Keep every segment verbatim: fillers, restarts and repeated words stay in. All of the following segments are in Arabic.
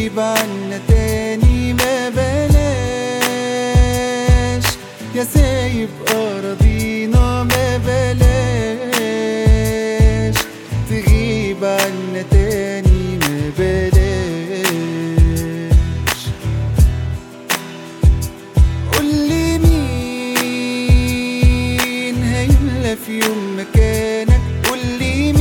تغيب عنا تاني ما بلاش، يا سايب أراضينا ما بلاش تغيب عنا تاني ما بلاش. قولي مين هيملى في يوم مكانك، قولي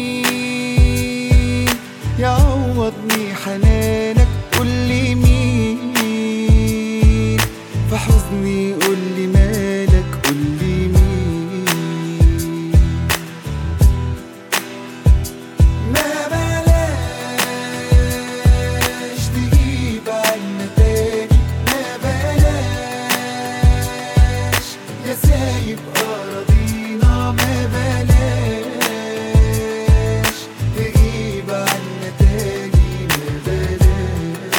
مين يعوضني حنانك، قولي مين في حزني، قولي مالك، قولي مين. ما بلاش تجيب عنا تاني، ما بلاش يا سايب أراضينا، ما بلاش تجيب عنا تاني، ما بلاش.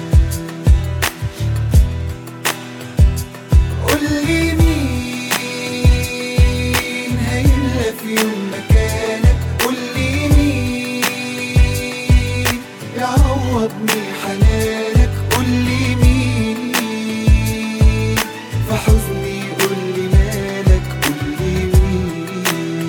قولي مين هيملى في يوم مكانك، قولي مين يعوضني حنانك، قولي مين في حزني، قولي مالك، قولي مين.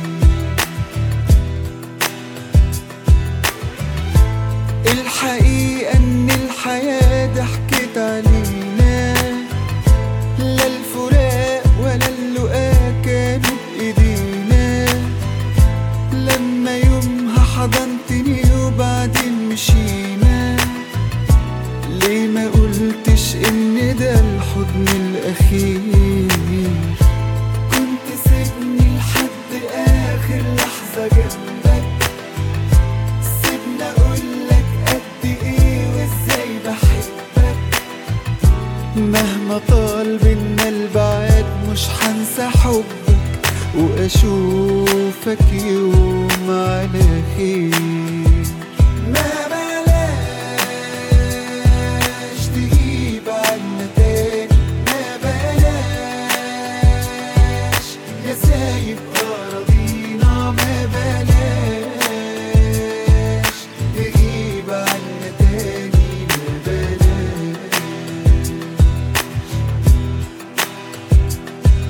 الحقيقة ان الحياة ضحكت علينا، لا الفراق ولا اللقاء كانوا بإيدينا. لما يومها حضنتني وبعدين مشينا، ليه ما قلتش ان ده الحضن الأخير؟ كنت سيبني لحد آخر لحظة جنبك، سيبني أقولك قد إيه وإزاي بحبك. مهما طال بينا البعاد مش هنسى حبك، وأشوفك يوم على خير. ما بلاش تجيب عنا تاني، ما بلاش يا سايب أراضينا، ما بلاش تجيب عنا تاني، ما بلاش.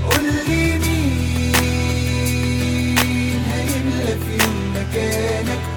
قولي مين هيملى في يوم مكانك،